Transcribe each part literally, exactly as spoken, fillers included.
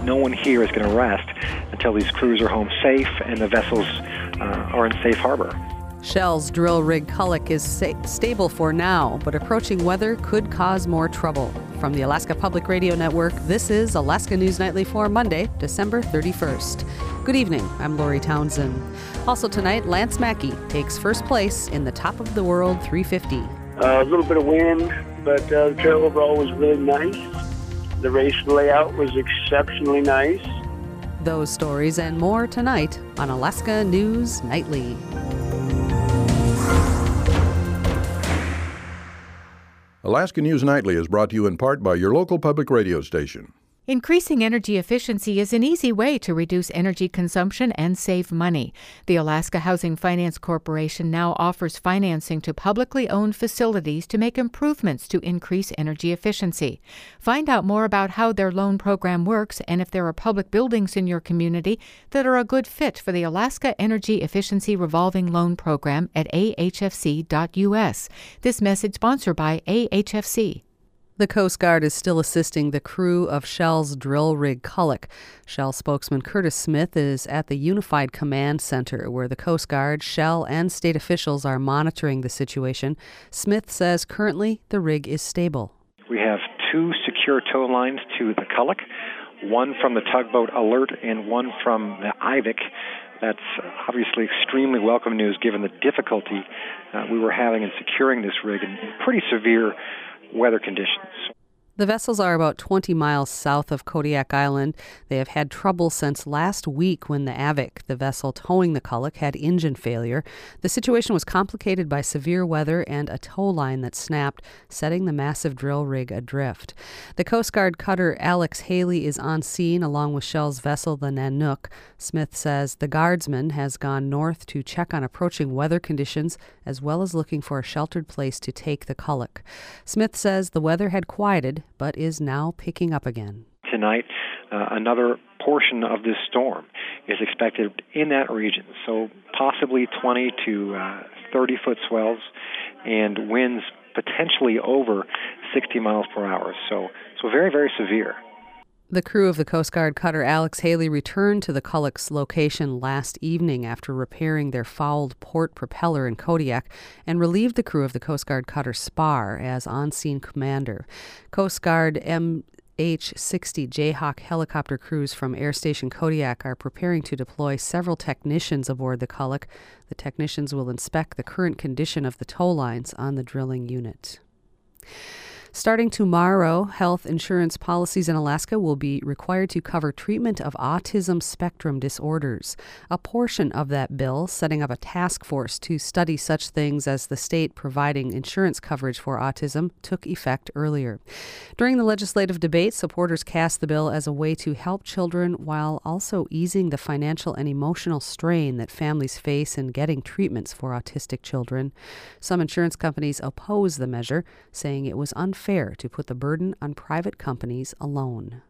no one here is going to rest until these crews are home safe and the vessels uh, are in safe harbor. Shell's drill rig Culloch is sa- stable for now, but approaching weather could cause more trouble. From the Alaska Public Radio Network, this is Alaska News Nightly for Monday, December thirty-first. Good evening, I'm Lori Townsend. Also tonight, Lance Mackey takes first place in the Top of the World three fifty. Uh, a little bit of wind, but uh, the trail overall was really nice. The race layout was exceptionally nice. Those stories and more tonight on Alaska News Nightly. Alaska News Nightly is brought to you in part by your local public radio station. Increasing energy efficiency is an easy way to reduce energy consumption and save money. The Alaska Housing Finance Corporation now offers financing to publicly owned facilities to make improvements to increase energy efficiency. Find out more about how their loan program works and if there are public buildings in your community that are a good fit for the Alaska Energy Efficiency Revolving Loan Program at a h f c dot u s. This message sponsored by A H F C. The Coast Guard is still assisting the crew of Shell's drill rig Culloch. Shell spokesman Curtis Smith is at the Unified Command Center, where the Coast Guard, Shell, and state officials are monitoring the situation. Smith says currently the rig is stable. We have two secure tow lines to the Culloch, one from the tugboat Alert and one from the Ivik. That's obviously extremely welcome news given the difficulty uh, we were having in securing this rig in pretty severe weather conditions. The vessels are about twenty miles south of Kodiak Island. They have had trouble since last week when the Avik, the vessel towing the Culloch, had engine failure. The situation was complicated by severe weather and a tow line that snapped, setting the massive drill rig adrift. The Coast Guard cutter Alex Haley is on scene along with Shell's vessel, the Nanook. Smith says the guardsman has gone north to check on approaching weather conditions as well as looking for a sheltered place to take the Culloch. Smith says the weather had quieted but is now picking up again. Tonight, uh, another portion of this storm is expected in that region, so possibly twenty to thirty foot swells and winds potentially over sixty miles per hour. So, so very, very severe. The crew of the Coast Guard cutter Alex Haley returned to the Culloch's location last evening after repairing their fouled port propeller in Kodiak and relieved the crew of the Coast Guard cutter Spar as on-scene commander. Coast Guard M H sixty Jayhawk helicopter crews from Air Station Kodiak are preparing to deploy several technicians aboard the Culloch. The technicians will inspect the current condition of the tow lines on the drilling unit. Starting tomorrow, health insurance policies in Alaska will be required to cover treatment of autism spectrum disorders. A portion of that bill, setting up a task force to study such things as the state providing insurance coverage for autism, took effect earlier. During the legislative debate, supporters cast the bill as a way to help children while also easing the financial and emotional strain that families face in getting treatments for autistic children. Some insurance companies oppose the measure, saying it was unfair Fair to put the burden on private companies alone.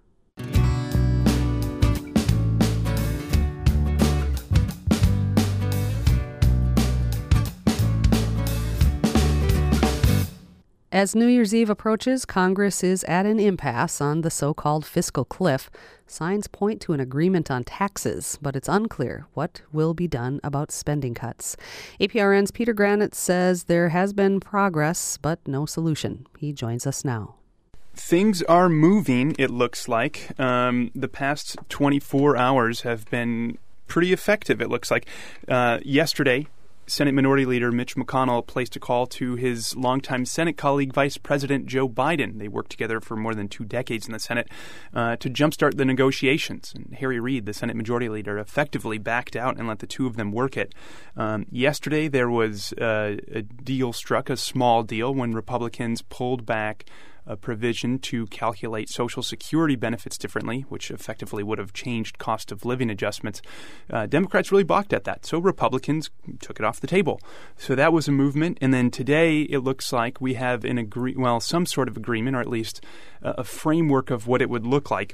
As New Year's Eve approaches, Congress is at an impasse on the so-called fiscal cliff. Signs point to an agreement on taxes, but it's unclear what will be done about spending cuts. A P R N's Peter Granite says there has been progress, but no solution. He joins us now. Things are moving, it looks like. Um, the past twenty-four hours have been pretty effective, it looks like. Uh, yesterday, Senate Minority Leader Mitch McConnell placed a call to his longtime Senate colleague, Vice President Joe Biden. They worked together for more than two decades in the Senate uh, to jumpstart the negotiations. And Harry Reid, the Senate Majority Leader, effectively backed out and let the two of them work it. Um, yesterday, there was uh, a deal struck, a small deal, when Republicans pulled back a provision to calculate Social Security benefits differently, which effectively would have changed cost of living adjustments. Uh, Democrats really balked at that, so Republicans took it off the table. So that was a movement. And then today, it looks like we have an agree, well, some sort of agreement, or at least uh, a framework of what it would look like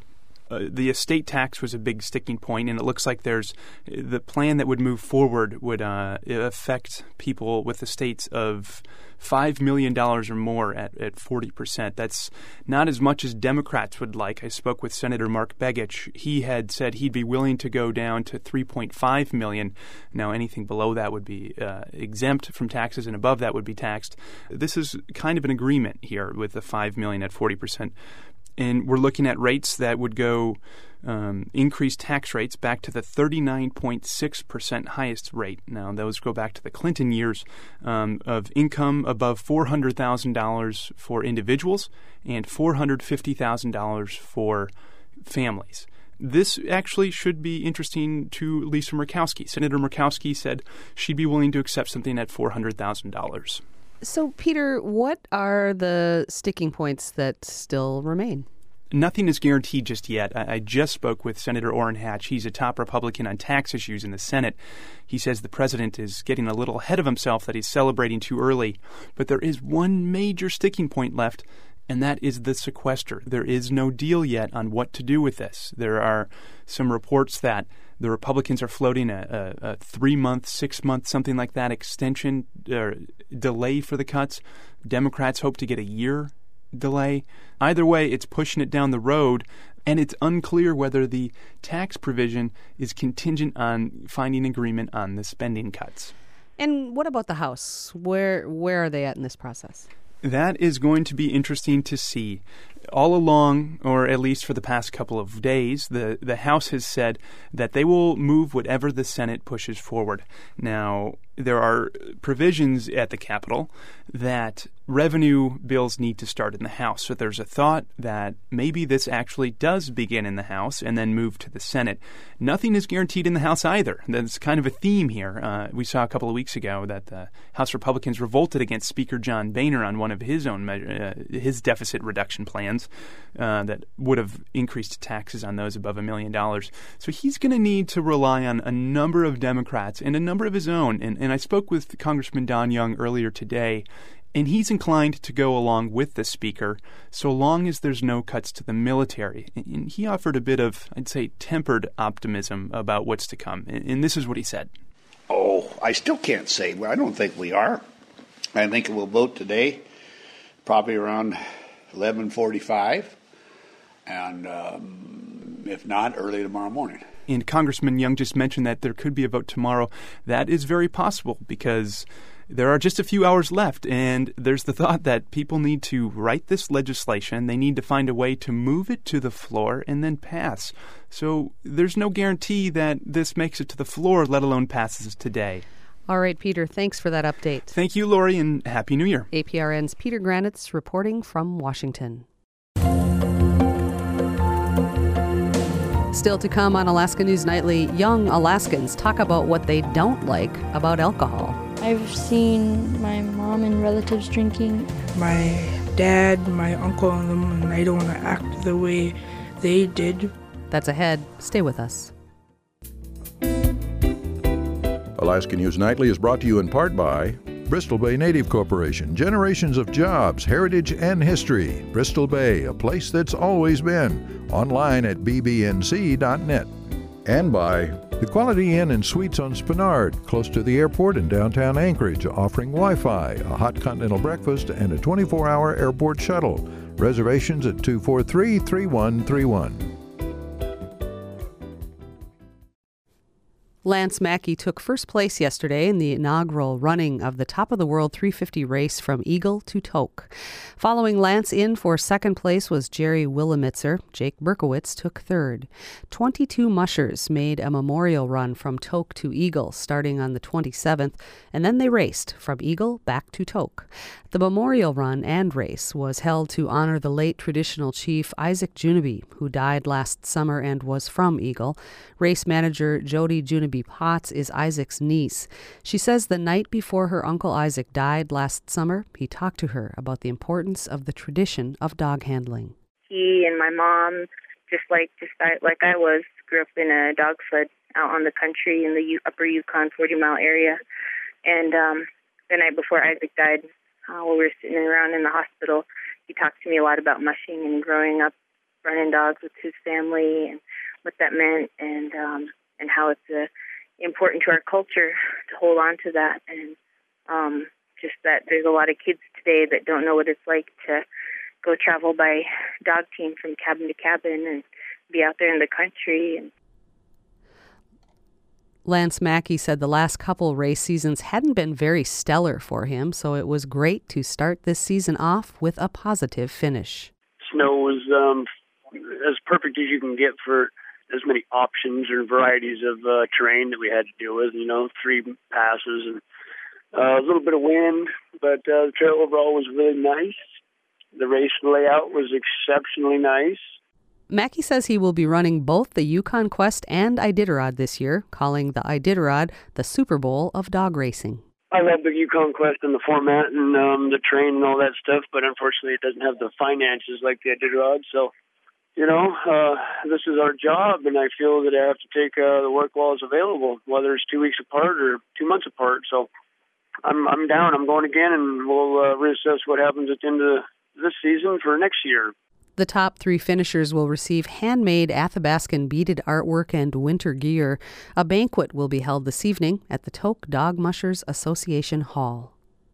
Uh, the estate tax was a big sticking point, and it looks like there's the plan that would move forward would uh, affect people with estates of five million dollars or more at, at forty percent. That's not as much as Democrats would like. I spoke with Senator Mark Begich. He had said he'd be willing to go down to three point five million dollars. Now, anything below that would be uh, exempt from taxes, and above that would be taxed. This is kind of an agreement here with the five million dollars at forty percent. And we're looking at rates that would go um, increase tax rates back to the thirty-nine point six percent highest rate. Now, those go back to the Clinton years um, of income above four hundred thousand dollars for individuals and four hundred fifty thousand dollars for families. This actually should be interesting to Lisa Murkowski. Senator Murkowski said she'd be willing to accept something at four hundred thousand dollars. So, Peter, what are the sticking points that still remain? Nothing is guaranteed just yet. I, I just spoke with Senator Orrin Hatch. He's a top Republican on tax issues in the Senate. He says the president is getting a little ahead of himself, that he's celebrating too early. But there is one major sticking point left, and that is the sequester. There is no deal yet on what to do with this. There are some reports that the Republicans are floating a, a, a three-month, six-month, something like that extension or delay for the cuts. Democrats hope to get a year delay. Either way, it's pushing it down the road, and it's unclear whether the tax provision is contingent on finding agreement on the spending cuts. And what about the House? Where where are they at in this process? That is going to be interesting to see. All along, or at least for the past couple of days, the, the House has said that they will move whatever the Senate pushes forward. Now, there are provisions at the Capitol that revenue bills need to start in the House. So there's a thought that maybe this actually does begin in the House and then move to the Senate. Nothing is guaranteed in the House either. That's kind of a theme here. Uh, we saw a couple of weeks ago that the House Republicans revolted against Speaker John Boehner on one of his own measure, uh, his deficit reduction plans uh, that would have increased taxes on those above a million dollars. So he's going to need to rely on a number of Democrats and a number of his own. And, and I spoke with Congressman Don Young earlier today, and he's inclined to go along with the Speaker so long as there's no cuts to the military. And he offered a bit of, I'd say, tempered optimism about what's to come. And this is what he said. Oh, I still can't say. Well, I don't think we are. I think we'll vote today, probably around eleven forty-five, and um, if not, early tomorrow morning. And Congressman Young just mentioned that there could be a vote tomorrow. That is very possible because there are just a few hours left, and there's the thought that people need to write this legislation. They need to find a way to move it to the floor and then pass. So there's no guarantee that this makes it to the floor, let alone passes today. All right, Peter, thanks for that update. Thank you, Lori, and Happy New Year. A P R N's Peter Granitz reporting from Washington. Still to come on Alaska News Nightly, young Alaskans talk about what they don't like about alcohol. I've seen my mom and relatives drinking. My dad, my uncle, and them, and I don't want to act the way they did. That's ahead. Stay with us. Alaska News Nightly is brought to you in part by Bristol Bay Native Corporation. Generations of jobs, heritage, and history. Bristol Bay, a place that's always been. Online at b b n c dot net. And by the Quality Inn and Suites on Spenard, close to the airport in downtown Anchorage, offering Wi-Fi, a hot continental breakfast, and a twenty-four hour airport shuttle. Reservations at two four three, three one three one. Lance Mackey took first place yesterday in the inaugural running of the Top of the World three fifty race from Eagle to Tok. Following Lance in for second place was Jerry Willemitzer. Jake Berkowitz took third. twenty-two mushers made a memorial run from Tok to Eagle starting on the twenty-seventh, and then they raced from Eagle back to Tok. The memorial run and race was held to honor the late traditional chief Isaac Junabe, who died last summer and was from Eagle. Race manager Jody Junabe Potts is Isaac's niece. She says the night before her uncle Isaac died last summer, he talked to her about the importance of the tradition of dog handling. He and my mom, just like just like I was, grew up in a dog sled out on the country in the U- upper Yukon forty mile area. And um, the night before Isaac died, uh, while we were sitting around in the hospital, he talked to me a lot about mushing and growing up running dogs with his family and what that meant, and um, and how it's uh, important to our culture to hold on to that, and um, just that there's a lot of kids today that don't know what it's like to go travel by dog team from cabin to cabin and be out there in the country. And Lance Mackey said the last couple race seasons hadn't been very stellar for him, so it was great to start this season off with a positive finish. Snow was um, as perfect as you can get for as many options and varieties of uh, terrain that we had to deal with. You know, three passes and uh, a little bit of wind, but uh, the trail overall was really nice. The race layout was exceptionally nice. Mackey says he will be running both the Yukon Quest and Iditarod this year, calling the Iditarod the Super Bowl of dog racing. I love the Yukon Quest and the format and um, the terrain and all that stuff, but unfortunately it doesn't have the finances like the Iditarod. So, you know, uh, this is our job, and I feel that I have to take uh, the work while it's available, whether it's two weeks apart or two months apart. So I'm I'm down. I'm going again, and we'll uh, reassess what happens at the end of this season for next year. The top three finishers will receive handmade Athabascan beaded artwork and winter gear. A banquet will be held this evening at the Tok Dog Mushers Association Hall.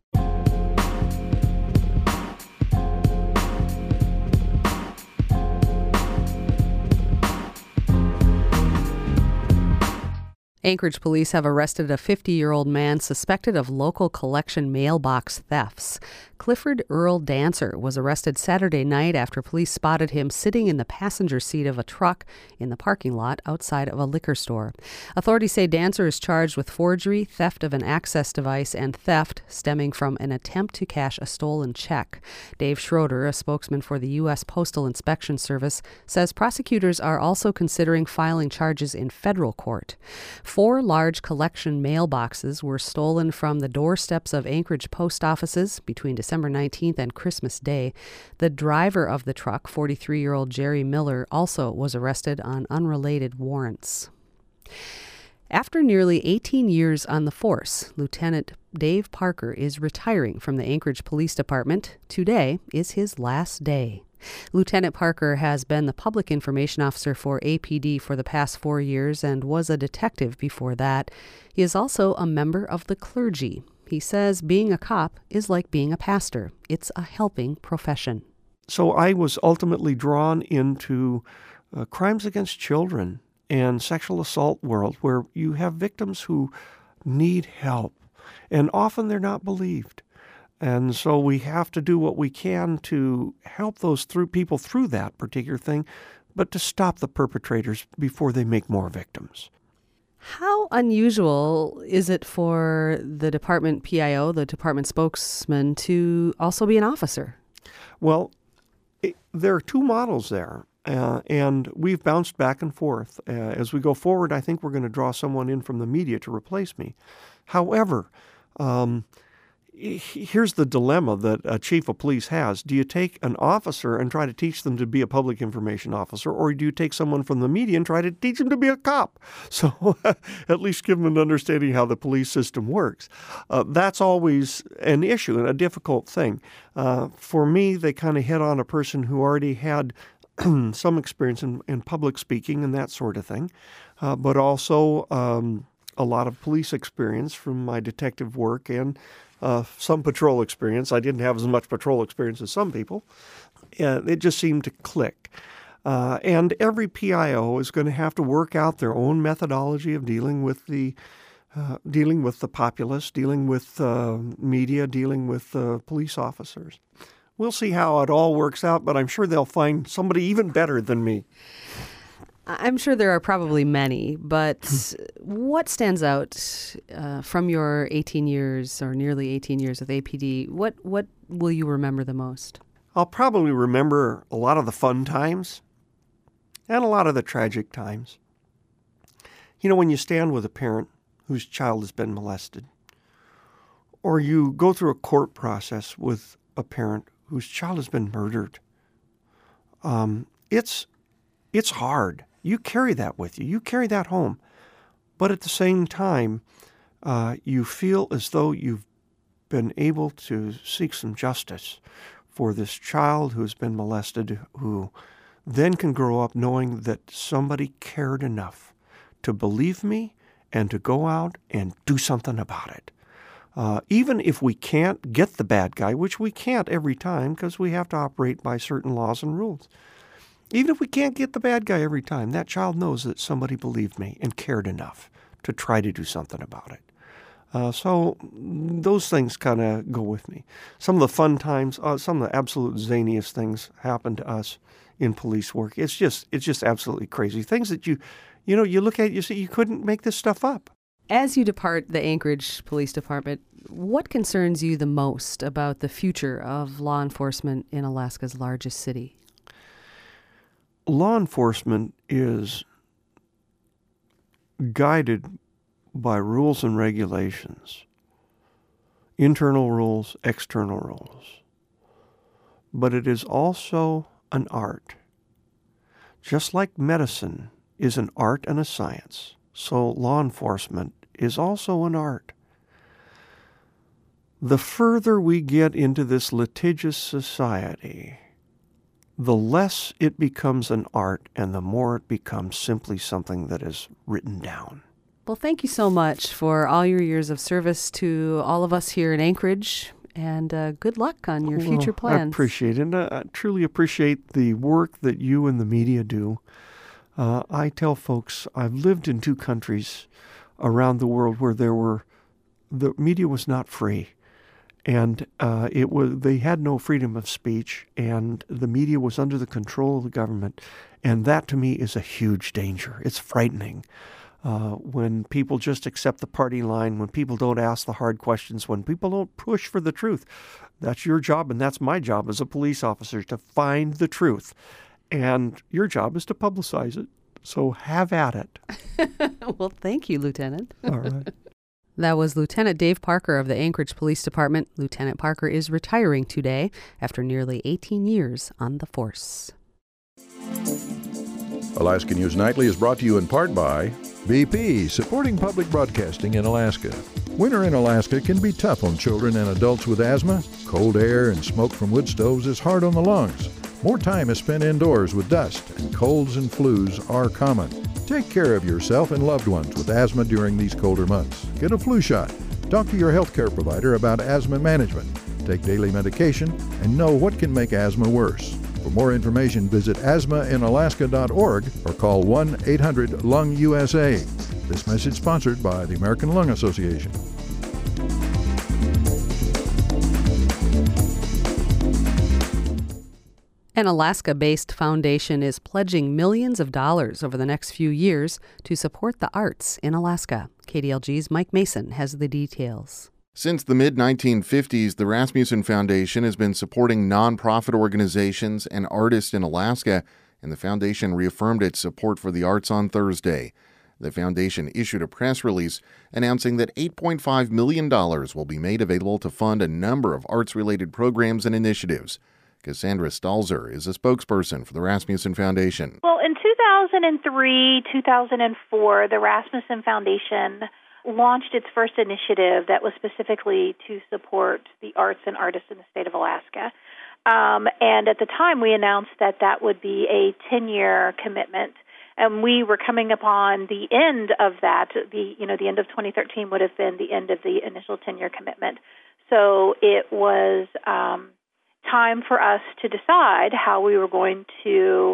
Anchorage police have arrested a fifty-year-old man suspected of local collection mailbox thefts. Clifford Earl Dancer was arrested Saturday night after police spotted him sitting in the passenger seat of a truck in the parking lot outside of a liquor store. Authorities say Dancer is charged with forgery, theft of an access device, and theft stemming from an attempt to cash a stolen check. Dave Schroeder, a spokesman for the U S Postal Inspection Service, says prosecutors are also considering filing charges in federal court. Four large collection mailboxes were stolen from the doorsteps of Anchorage post offices between December nineteenth and Christmas Day. The driver of the truck, forty-three-year-old Jerry Miller, also was arrested on unrelated warrants. After nearly eighteen years on the force, Lieutenant Dave Parker is retiring from the Anchorage Police Department. Today is his last day. Lieutenant Parker has been the public information officer for A P D for the past four years and was a detective before that. He is also a member of the clergy. He says being a cop is like being a pastor. It's a helping profession. So I was ultimately drawn into uh, crimes against children and sexual assault world, where you have victims who need help, and often they're not believed. And so we have to do what we can to help those through people through that particular thing, but to stop the perpetrators before they make more victims. How unusual is it for the department P I O, the department spokesman, to also be an officer? Well, it, there are two models there, uh, and we've bounced back and forth. Uh, as we go forward, I think we're going to draw someone in from the media to replace me. However, um, here's the dilemma that a chief of police has. Do you take an officer and try to teach them to be a public information officer, or do you take someone from the media and try to teach them to be a cop? So at least give them an understanding how the police system works. Uh, that's always an issue and a difficult thing. Uh, for me, they kind of hit on a person who already had some experience in, in public speaking and that sort of thing, uh, but also um, a lot of police experience from my detective work and Uh, some patrol experience. I didn't have as much patrol experience as some people. Uh, it just seemed to click. Uh, and every P I O is going to have to work out their own methodology of dealing with the uh, dealing with the populace, dealing with uh, media, dealing with uh, police officers. We'll see how it all works out, but I'm sure they'll find somebody even better than me. I'm sure there are probably many, but what stands out uh, from your eighteen years or nearly eighteen years with A P D? What what will you remember the most? I'll probably remember a lot of the fun times and a lot of the tragic times. You know, when you stand with a parent whose child has been molested, or you go through a court process with a parent whose child has been murdered, um, it's it's hard. You carry that with you. You carry that home. But at the same time, uh, you feel as though you've been able to seek some justice for this child who's been molested, who then can grow up knowing that somebody cared enough to believe me and to go out and do something about it. Uh, even if we can't get the bad guy, which we can't every time because we have to operate by certain laws and rules. Even if we can't get the bad guy every time, that child knows that somebody believed me and cared enough to try to do something about it. Uh, so those things kind of go with me. Some of the fun times, uh, some of the absolute zaniest things happen to us in police work. It's just it's just absolutely crazy. Things that you, you know, you look at, you see, you couldn't make this stuff up. As you depart the Anchorage Police Department, what concerns you the most about the future of law enforcement in Alaska's largest city? Law enforcement is guided by rules and regulations, internal rules, external rules. But it is also an art. Just like medicine is an art and a science, so law enforcement is also an art. The further we get into this litigious society, the less it becomes an art and the more it becomes simply something that is written down. Well, thank you so much for all your years of service to all of us here in Anchorage, and uh, good luck on your future well, plans. I appreciate it. And I truly appreciate the work that you and the media do. Uh, I tell folks I've lived in two countries around the world where there were the media was not free, and uh, it was they had no freedom of speech, and the media was under the control of the government, and that to me is a huge danger. It's frightening. Uh, when people just accept the party line, when people don't ask the hard questions, when people don't push for the truth. That's your job, and that's my job as a police officer, to find the truth. And your job is to publicize it. So have at it. Well, thank you, Lieutenant. All right. That was Lieutenant Dave Parker of the Anchorage Police Department. Lieutenant Parker is retiring today after nearly eighteen years on the force. Alaska News Nightly is brought to you in part by B P, supporting public broadcasting in Alaska. Winter in Alaska can be tough on children and adults with asthma. Cold air and smoke from wood stoves is hard on the lungs. More time is spent indoors with dust, and colds and flus are common. Take care of yourself and loved ones with asthma during these colder months. Get a flu shot. Talk to your healthcare provider about asthma management. Take daily medication and know what can make asthma worse. For more information, visit asthma in alaska dot org or call one eight hundred lung U S A. This message sponsored by the American Lung Association. An Alaska-based foundation is pledging millions of dollars over the next few years to support the arts in Alaska. K D L G's Mike Mason has the details. Since the mid nineteen fifties, the Rasmussen Foundation has been supporting nonprofit organizations and artists in Alaska, and the foundation reaffirmed its support for the arts on Thursday. The foundation issued a press release announcing that eight point five million dollars will be made available to fund a number of arts-related programs and initiatives. Cassandra Stalzer is a spokesperson for the Rasmussen Foundation. Well, in two thousand three, two thousand four, the Rasmussen Foundation launched its first initiative that was specifically to support the arts and artists in the state of Alaska. Um, and at the time, we announced that that would be a ten-year commitment. And we were coming upon the end of that. The you know the end of twenty thirteen would have been the end of the initial ten-year commitment. So it was um, time for us to decide how we were going to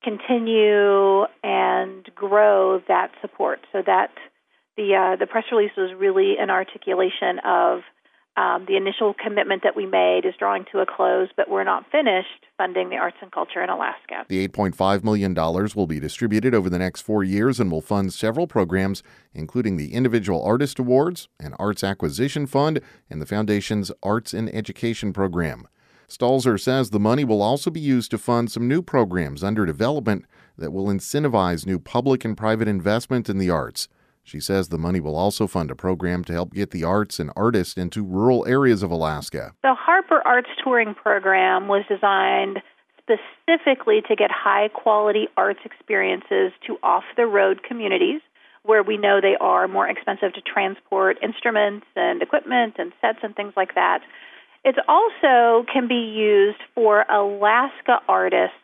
continue and grow that support. So that the uh, the press release was really an articulation of um, the initial commitment that we made is drawing to a close, but we're not finished funding the arts and culture in Alaska. The eight point five million dollars will be distributed over the next four years and will fund several programs, including the Individual Artist Awards, an Arts Acquisition Fund, and the Foundation's Arts in Education program. Stalzer says the money will also be used to fund some new programs under development that will incentivize new public and private investment in the arts. She says the money will also fund a program to help get the arts and artists into rural areas of Alaska. The Harper Arts Touring Program was designed specifically to get high-quality arts experiences to off-the-road communities where we know they are more expensive to transport instruments and equipment and sets and things like that. It also can be used for Alaska artists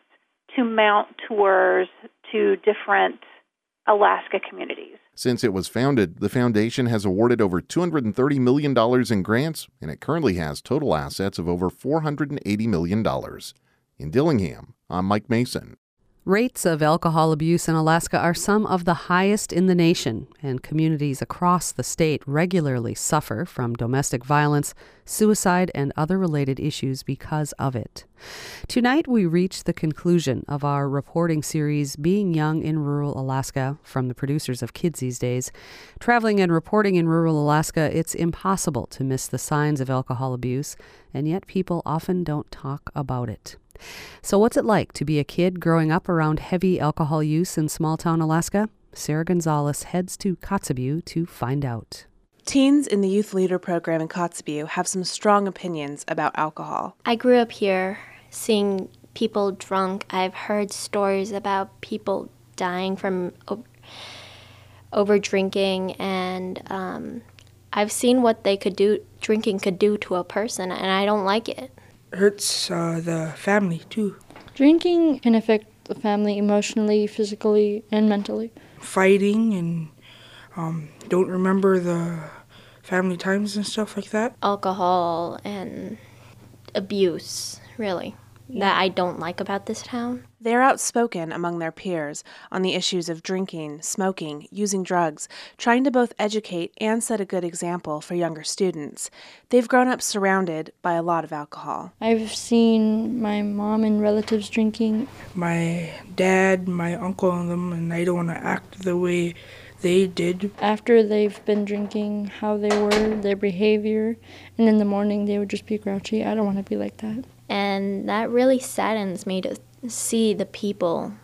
to mount tours to different Alaska communities. Since it was founded, the foundation has awarded over two hundred thirty million dollars in grants, and it currently has total assets of over four hundred eighty million dollars. In Dillingham, I'm Mike Mason. Rates of alcohol abuse in Alaska are some of the highest in the nation, and communities across the state regularly suffer from domestic violence, suicide, and other related issues because of it. Tonight, we reach the conclusion of our reporting series, Being Young in Rural Alaska, from the producers of Kids These Days. Traveling and reporting in rural Alaska, it's impossible to miss the signs of alcohol abuse, and yet people often don't talk about it. So what's it like to be a kid growing up around heavy alcohol use in small-town Alaska? Sarah Gonzalez heads to Kotzebue to find out. Teens in the Youth Leader program in Kotzebue have some strong opinions about alcohol. I grew up here seeing people drunk. I've heard stories about people dying from o- over drinking, and um, I've seen what they could do, drinking could do to a person, and I don't like it. Hurts uh, the family too. Drinking can affect the family emotionally, physically, and mentally. Fighting and um, don't remember the family times and stuff like that. Alcohol and abuse, really, that I don't like about this town. They're outspoken among their peers on the issues of drinking, smoking, using drugs, trying to both educate and set a good example for younger students. They've grown up surrounded by a lot of alcohol. I've seen my mom and relatives drinking. My dad, my uncle and them, and I don't want to act the way they did. After they've been drinking, how they were, their behavior, and in the morning they would just be grouchy. I don't want to be like that. And that really saddens me to see the people,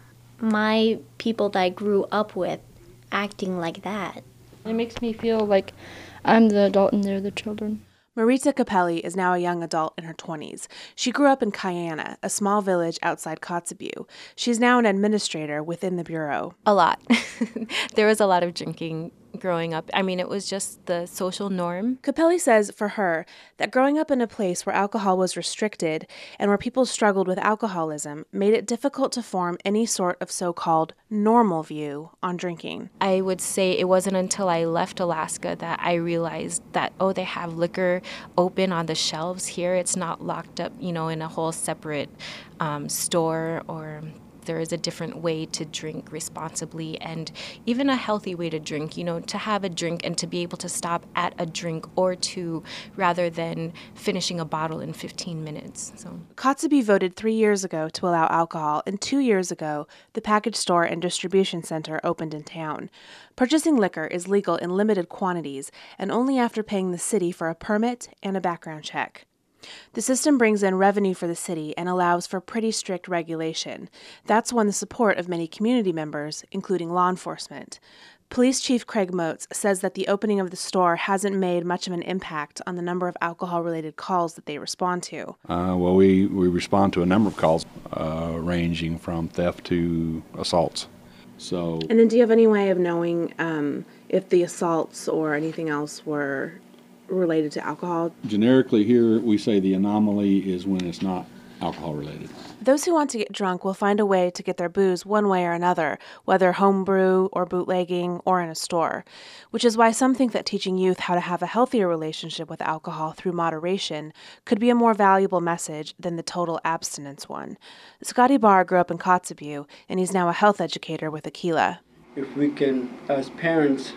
my people that I grew up with, acting like that. It makes me feel like I'm the adult and they're the children. Marita Capelli is now a young adult in her twenties. She grew up in Kayana, a small village outside Kotzebue. She's now an administrator within the Bureau. A lot. There was a lot of drinking growing up. I mean, it was just the social norm. Capelli says for her that growing up in a place where alcohol was restricted and where people struggled with alcoholism made it difficult to form any sort of so-called normal view on drinking. I would say it wasn't until I left Alaska that I realized that, oh, they have liquor open on the shelves here. It's not locked up, you know, in a whole separate um, store, or there is a different way to drink responsibly and even a healthy way to drink, you know, to have a drink and to be able to stop at a drink or two rather than finishing a bottle in fifteen minutes. So Kotzebue voted three years ago to allow alcohol, and two years ago, the package store and distribution center opened in town. Purchasing liquor is legal in limited quantities and only after paying the city for a permit and a background check. The system brings in revenue for the city and allows for pretty strict regulation. That's won the support of many community members, including law enforcement. Police Chief Craig Moats says that the opening of the store hasn't made much of an impact on the number of alcohol-related calls that they respond to. Uh, well, we, we respond to a number of calls uh, ranging from theft to assaults. So. And then do you have any way of knowing um, if the assaults or anything else were related to alcohol? Generically here, we say the anomaly is when it's not alcohol related. Those who want to get drunk will find a way to get their booze one way or another, whether homebrew or bootlegging or in a store, which is why some think that teaching youth how to have a healthier relationship with alcohol through moderation could be a more valuable message than the total abstinence one. Scotty Barr grew up in Kotzebue, and he's now a health educator with Aquila. If we can, as parents,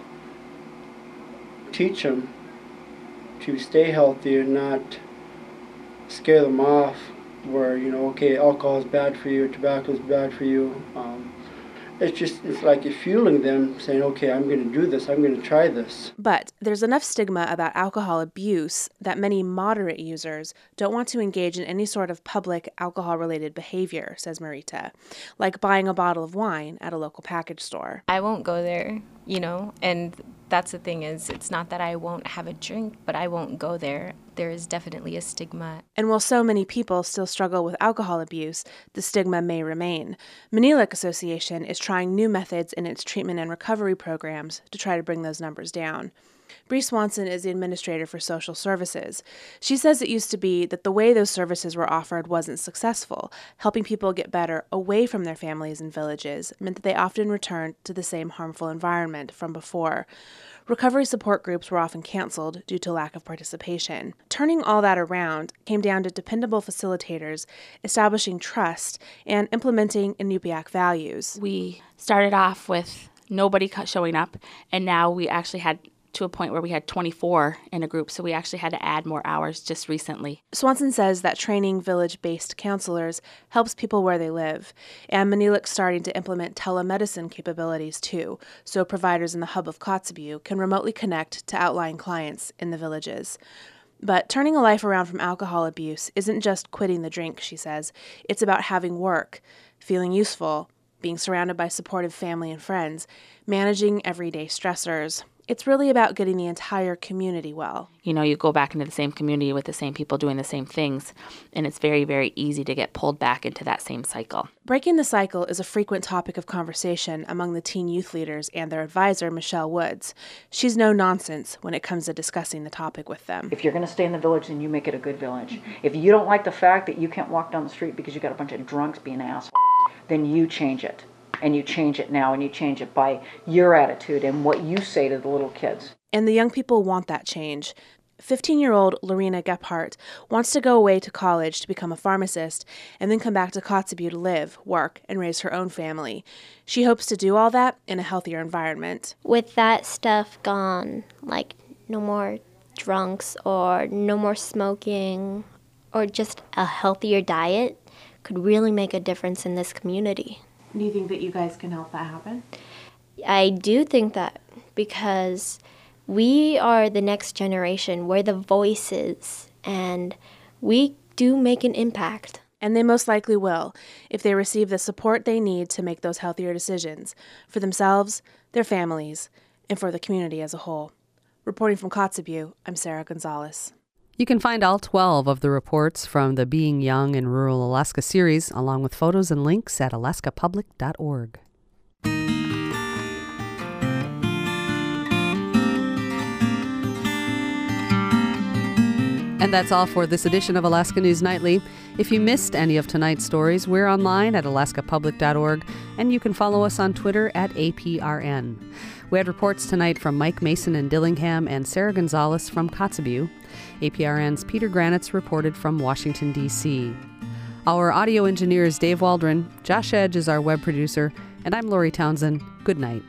teach them to stay healthy and not scare them off where, you know, okay, alcohol is bad for you, tobacco is bad for you. Um, it's just, it's like you're fueling them, saying, okay, I'm going to do this, I'm going to try this. But there's enough stigma about alcohol abuse that many moderate users don't want to engage in any sort of public alcohol-related behavior, says Marita, like buying a bottle of wine at a local package store. I won't go there, you know, and that's the thing is, it's not that I won't have a drink, but I won't go there. There is definitely a stigma. And while so many people still struggle with alcohol abuse, the stigma may remain. Maniluk Association is trying new methods in its treatment and recovery programs to try to bring those numbers down. Bree Swanson is the administrator for social services. She says it used to be that the way those services were offered wasn't successful. Helping people get better away from their families and villages meant that they often returned to the same harmful environment from before. Recovery support groups were often canceled due to lack of participation. Turning all that around came down to dependable facilitators, establishing trust, and implementing Inupiaq values. We started off with nobody showing up, and now we actually had to a point where we had twenty-four in a group, so we actually had to add more hours just recently. Swanson says that training village-based counselors helps people where they live, and Manilik's starting to implement telemedicine capabilities too, so providers in the hub of Kotzebue can remotely connect to outlying clients in the villages. But turning a life around from alcohol abuse isn't just quitting the drink, she says. It's about having work, feeling useful, being surrounded by supportive family and friends, managing everyday stressors. It's really about getting the entire community well. You know, you go back into the same community with the same people doing the same things, and it's very, very easy to get pulled back into that same cycle. Breaking the cycle is a frequent topic of conversation among the teen youth leaders and their advisor, Michelle Woods. She's no nonsense when it comes to discussing the topic with them. If you're going to stay in the village, then you make it a good village. If you don't like the fact that you can't walk down the street because you got a bunch of drunks being assholes, then you change it. And you change it now, and you change it by your attitude and what you say to the little kids. And the young people want that change. fifteen-year-old Lorena Gephardt wants to go away to college to become a pharmacist and then come back to Kotzebue to live, work, and raise her own family. She hopes to do all that in a healthier environment. With that stuff gone, like no more drunks or no more smoking or just a healthier diet could really make a difference in this community. Do you think that you guys can help that happen? I do think that because we are the next generation. We're the voices, and we do make an impact. And they most likely will if they receive the support they need to make those healthier decisions for themselves, their families, and for the community as a whole. Reporting from Kotzebue, I'm Sarah Gonzalez. You can find all twelve of the reports from the Being Young in Rural Alaska series, along with photos and links at alaska public dot org. And that's all for this edition of Alaska News Nightly. If you missed any of tonight's stories, we're online at alaska public dot org, and you can follow us on Twitter at A P R N. We had reports tonight from Mike Mason in Dillingham and Sarah Gonzalez from Kotzebue. A P R N's Peter Granitz reported from Washington, D C Our audio engineer is Dave Waldron, Josh Edge is our web producer, and I'm Lori Townsend. Good night.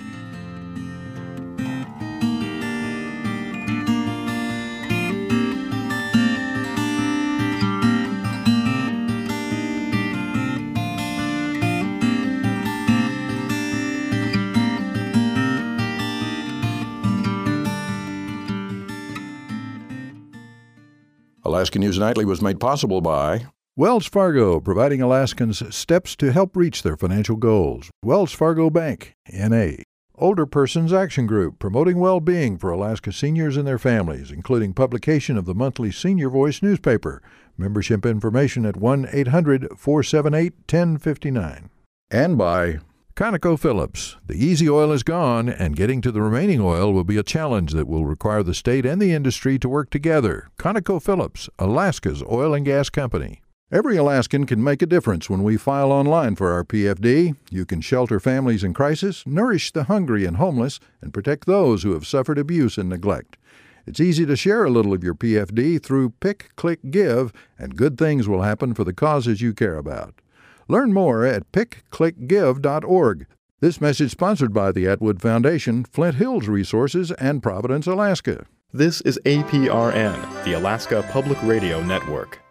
Alaska News Nightly was made possible by Wells Fargo, providing Alaskans steps to help reach their financial goals. Wells Fargo Bank, N A Older Persons Action Group, promoting well-being for Alaska seniors and their families, including publication of the monthly Senior Voice newspaper. Membership information at one eight hundred four seven eight one zero five nine. And by ConocoPhillips. The easy oil is gone, and getting to the remaining oil will be a challenge that will require the state and the industry to work together. ConocoPhillips, Alaska's oil and gas company. Every Alaskan can make a difference when we file online for our P F D. You can shelter families in crisis, nourish the hungry and homeless, and protect those who have suffered abuse and neglect. It's easy to share a little of your P F D through Pick, Click, Give, and good things will happen for the causes you care about. Learn more at pick click give dot org. This message sponsored by the Atwood Foundation, Flint Hills Resources, and Providence, Alaska. This is A P R N, the Alaska Public Radio Network.